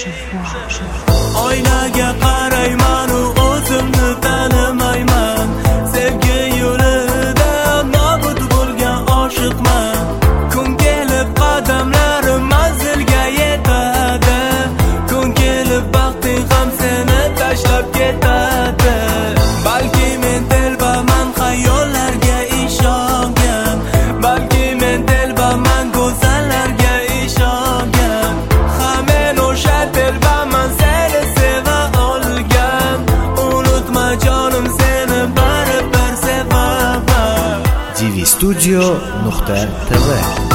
Oynaga qarayman, o'zimni tanimayman. Sevgi yo'lida nobud bo'lgan oshiqman. Kun kelib qadamlarim manzilga yetadi. Kun kelib baxting ham seni tashlab ketadi. Balki men telbaman, xayollarga ishongan. Balki men telbaman, go'zallarga ishongan. Ha, men o'sha telbaman, seni seva olgan. Unutma jonim, seni baribir sevaman. dvstudio.tv